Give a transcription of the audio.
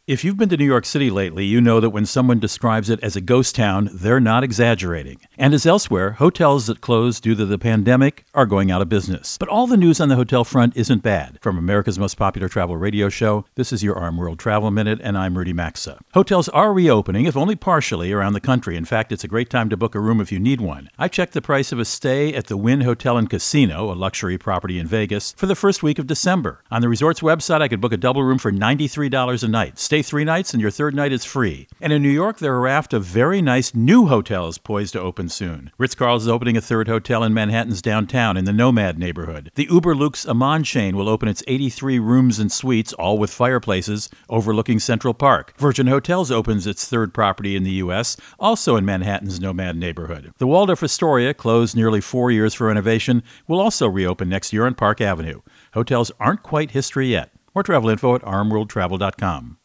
If you've been to New York City lately, you know that when someone describes it as a ghost town, they're not exaggerating. And as elsewhere, hotels that closed due to the pandemic are going out of business. But all the news on the hotel front isn't bad. From America's most popular travel radio show, this is your Arm World Travel Minute, and I'm Rudy Maxa. Hotels are reopening, if only partially, around the country. In fact, it's a great time to book a room if you need one. I checked the price of a stay at the Wynn Hotel and Casino, a luxury property in Vegas, for the first week of December. On the resort's website, I could book a double room for $93 a night. Stay 3 nights and your third night is free. And in New York, there are a raft of very nice new hotels poised to open soon. Ritz-Carlton is opening a third hotel in Manhattan's downtown in the Nomad neighborhood. The Uber-Luxe Aman chain will open its 83 rooms and suites, all with fireplaces, overlooking Central Park. Virgin Hotels opens its third property in the U.S., also in Manhattan's Nomad neighborhood. The Waldorf Astoria, closed nearly 4 years for renovation, will also reopen next year on Park Avenue. Hotels aren't quite history yet. More travel info at armworldtravel.com.